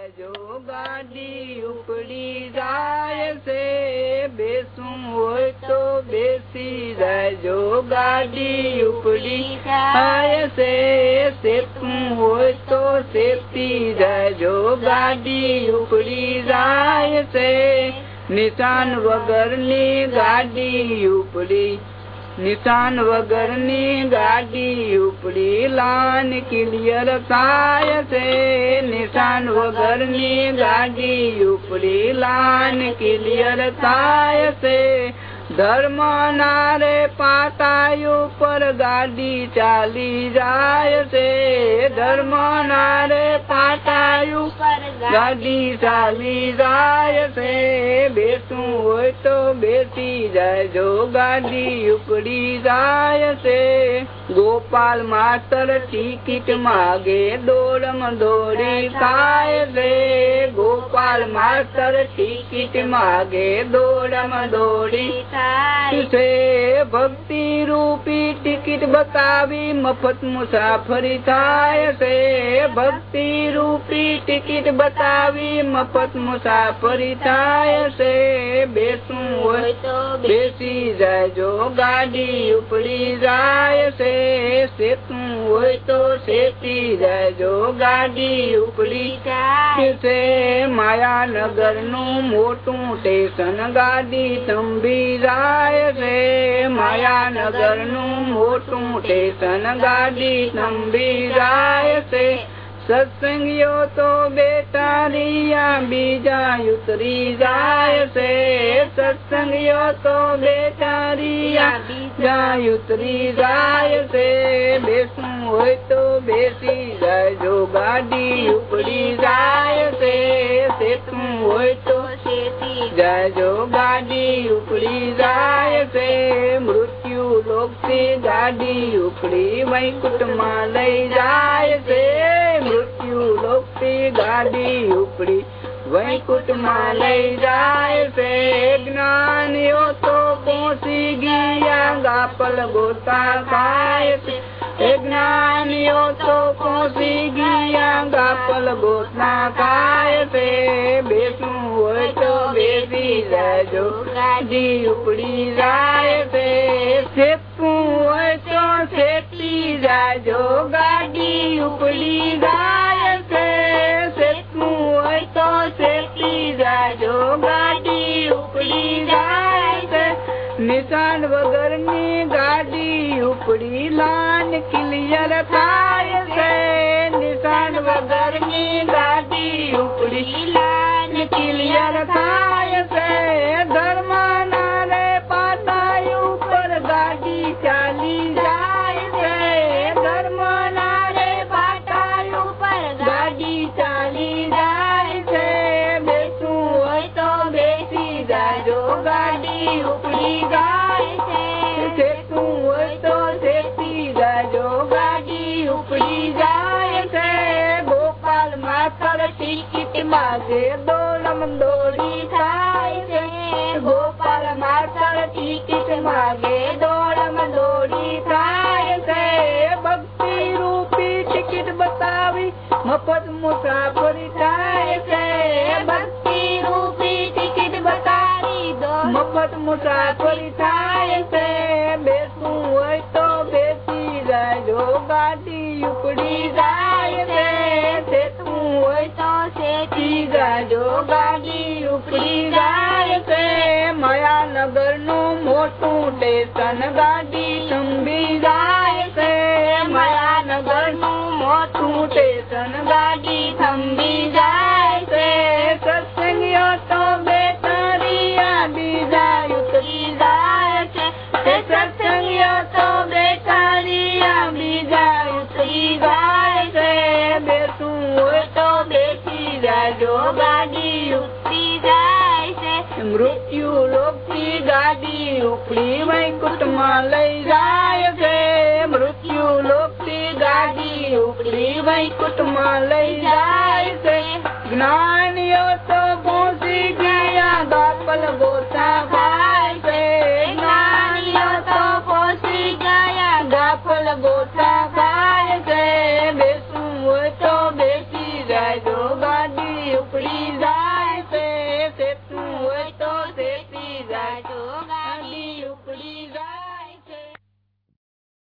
જાજો ગાડી ઉપડી જાય છે, બેસું હોય તો બેસી જાજો ગાડી ઉપડી જાય છે, શેકવું હોય તો શેકતી જાજો ગાડી ઉપડી જાય છે, નિશાન વગરની ગાડી ઉપડી, નિશાન વગરની ગાડી ઉપડી લાન ક્લિયર થાય છે, નિશાન વગરની ગાડી ઉપડી લાન ક્લિયર થાય છે, ધર્મ નારે પાટાય ઉપર ગાડી ચાલી જાય છે, ધર્મ નારે પાટાય ઉપર ગાડી ચાલી જાય છે, બેસું હોય તો બેસી જાજો ગાડી ઉપડી જાય છે, ગોપાલ માસ્તર ટિકિટ માગે દોડમ દોડી થાય છે, ગોપાલ માસ્તર ટિકિટ માગે દોડમ દોડી છે, ભક્તિ રૂપી ટિકિટ બતાવી મફત મુસાફરી થાય છે, ભક્તિ રૂપી ટિકિટ બતાવી મફત મુસાફરી થાય છે, બેસું હોય તો બેસી જાજો ગાડી ઉપડી જાય છે, શેકવું હોય તો શેકી જાજો ગાડી ઉપડી જાય છે, માયાનગર નું મોટું સ્ટેશન ગાડી થંભી જાય છે, માયાનગર નું મોટું સ્ટેશન ગાડી થંભી જાય છે, સત્સંગીઓ તો બેટારિયા બીજા ઉતરી જાય છે, સત્સંગીઓ તો બેટારિયા બીજા ઉતરી જાય છે, બેસવું હોય તો બેસી જાજો ગાડી ઉપડી જાય છે, શેકવું હોય તો શેકી જાજો ગાડી ઉપડી જાય છે, મૃત્યુ લોકથી ગાડી ઉપડી વૈકુંઠમાં લઈ જાય છે, મૃત્યુ લોકથી ગાડી ઉપડી વૈકુંઠમાં લઈ જાય છે, જ્ઞાનીઓ તો પહોંચી ગયા ગાપલ ગોતા ખાય છે, જ્ઞાનીઓ તો પહોંચી ગયા ગાપલ ગોતા ખાય છે, બેસવું હોય તો બેસી જાજો ગાડી ઉપડી જાય છે, શેકવું હોય તો શેકી જાજો ગાડી ઉપડી જાય છે, શેકવું હોય તો શેકી જાજો ગાડી ઉપડી જાય છે, નિશાન વગરની ગાડી ઉપડી લાન ક્લિયર થાય છે, નિશાન વગરની ગાડી ઉપડી લાન ક્લિયર થાય છે, ધર્મ નારે પાટાય ઉપર ગાડી ચાલી જાય છે, ધર્મ નારે પાટાય ઉપર ગાડી ચાલી જાય છે, બેસવું હોય તો બેસી જાજો ગાડી ઉપડી જાય છે, શેકવું હોય તો શેકી જાજો ગાડી ઉપડી જાય છે, ગોપાલ માસ્તર ટિકિટ માગે દોડમ દોડી થાય છે, ગોપાલ માસ્તર ટિકિટ માગે દોડમ દોડી થાય છે, ભક્તિ રૂપી ટિકિટ બતાવી મફત મુસાફરી થાય છે, ભક્તિ રૂપી ટિકિટ બતાવી મફત મુસાફરી થાય છે, બેસવું હોય તો બેસી જાજો ગાડી ઉપડી જાય છે, શેકવું હોય તો શેકી જાજો ગાડી ઉપડી જાય છે, માયાનગર નું મોટું સ્ટેશન ગાડી થંભી જાય છે, માયાનગર નું મોટું સ્ટેશન ગાડી થંભી જાય છે, સત્સંગીઓ તો બેટારિયા બીજા ઉતરી જાય છે, સત્સંગીઓ તો બેટારિયા બીજા ઉતરી જાય છે, બેસવું હોય તો બેસી જાજો ગાડી ઉતરી જાય છે, મૃત્યુ લોકથી ગાડી ઉપડી વૈકુંઠમાં લઈ જાય છે, મૃત્યુ લોકથી ગાડી ઉપડી વૈકુંઠમાં લઈ જાય